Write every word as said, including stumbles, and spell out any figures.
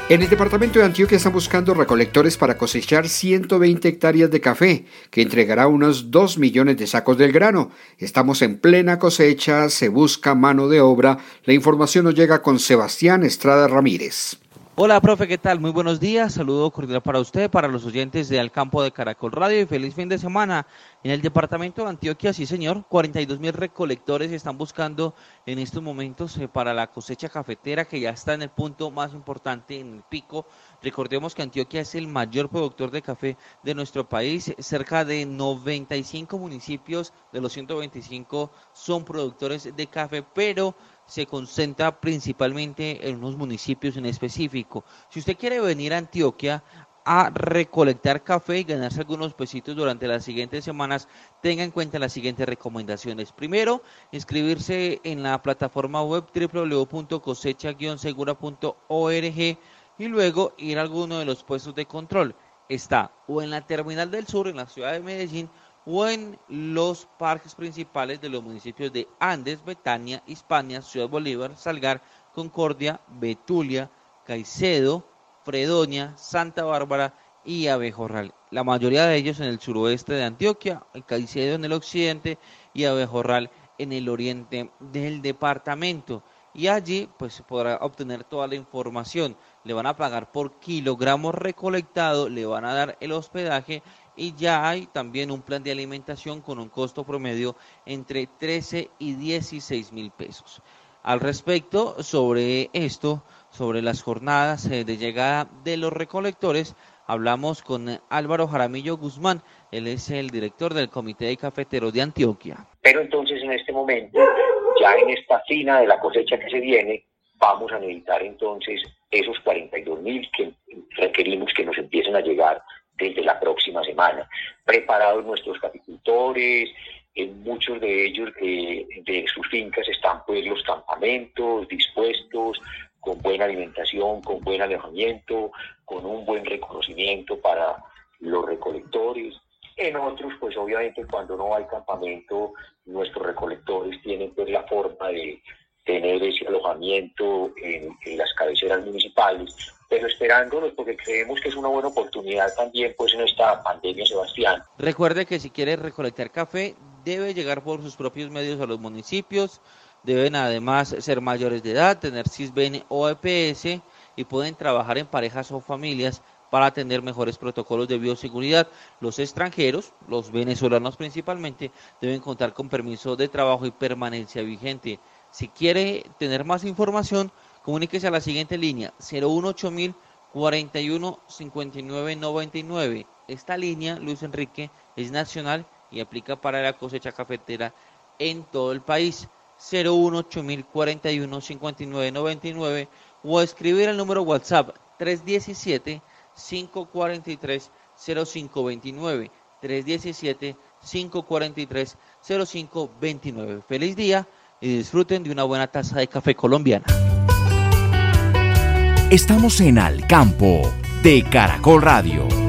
En el departamento de Antioquia están buscando recolectores para cosechar ciento veinte hectáreas de café, que entregará unos dos millones de sacos del grano. Estamos en plena cosecha, se busca mano de obra. La información nos llega con Sebastián Estrada Ramírez. Hola, profe, ¿qué tal? Muy buenos días, saludo cordial para usted, para los oyentes de Al Campo de Caracol Radio y feliz fin de semana. En el departamento de Antioquia, sí señor, cuarenta y dos mil recolectores están buscando en estos momentos eh, para la cosecha cafetera, que ya está en el punto más importante, en el pico. Recordemos que Antioquia es el mayor productor de café de nuestro país, cerca de noventa y cinco municipios de los ciento veinticinco son productores de café, pero se concentra principalmente en unos municipios en específico. Si usted quiere venir a Antioquia a recolectar café y ganarse algunos pesitos durante las siguientes semanas, tenga en cuenta las siguientes recomendaciones. Primero, inscribirse en la plataforma web doble u doble u doble u punto cosecha guion segura punto org y luego ir a alguno de los puestos de control. Está o en la Terminal del Sur, en la ciudad de Medellín, o en los parques principales de los municipios de Andes, Betania, Hispania, Ciudad Bolívar, Salgar, Concordia, Betulia, Caicedo, Fredonia, Santa Bárbara y Abejorral. La mayoría de ellos en el suroeste de Antioquia, el Caicedo en el occidente y Abejorral en el oriente del departamento. Y allí pues podrá obtener toda la información. Le van a pagar por kilogramos recolectado, le van a dar el hospedaje y ya hay también un plan de alimentación con un costo promedio entre trece y dieciséis mil pesos. Al respecto, sobre esto, sobre las jornadas de llegada de los recolectores, hablamos con Álvaro Jaramillo Guzmán, él es el director del Comité de Cafeteros de Antioquia. Pero entonces en este momento, ya en esta fina de la cosecha que se viene, vamos a necesitar entonces esos cuarenta y dos mil que requerimos que nos empiecen a llegar desde la próxima semana. Preparados nuestros caficultores, en muchos de ellos de, de sus fincas están pues los campamentos dispuestos, con buena alimentación, con buen alojamiento, con un buen reconocimiento para los recolectores. En otros, pues obviamente cuando no hay campamento, nuestros recolectores tienen pues la forma de tener ese alojamiento en, en las cabeceras municipales, pero esperándonos porque creemos que es una buena oportunidad también pues en esta pandemia, Sebastián. Recuerde que si quiere recolectar café, debe llegar por sus propios medios a los municipios, deben además ser mayores de edad, tener SISBEN o E P S y pueden trabajar en parejas o familias para tener mejores protocolos de bioseguridad. Los extranjeros, los venezolanos principalmente, deben contar con permiso de trabajo y permanencia vigente. Si quiere tener más información, comuníquese a la siguiente línea, cero uno ocho mil cuarenta y uno cincuenta y nueve noventa y nueve. Esta línea, Luis Enrique, es nacional y aplica para la cosecha cafetera en todo el país. cero uno ocho mil cuarenta y uno cincuenta y nueve noventa y nueve o escribir el número WhatsApp tres uno siete, cinco cuatro tres, cero cinco dos nueve, tres uno siete, cinco cuatro tres, cero cinco dos nueve. Feliz día y disfruten de una buena taza de café colombiana. Estamos en Al Campo de Caracol Radio.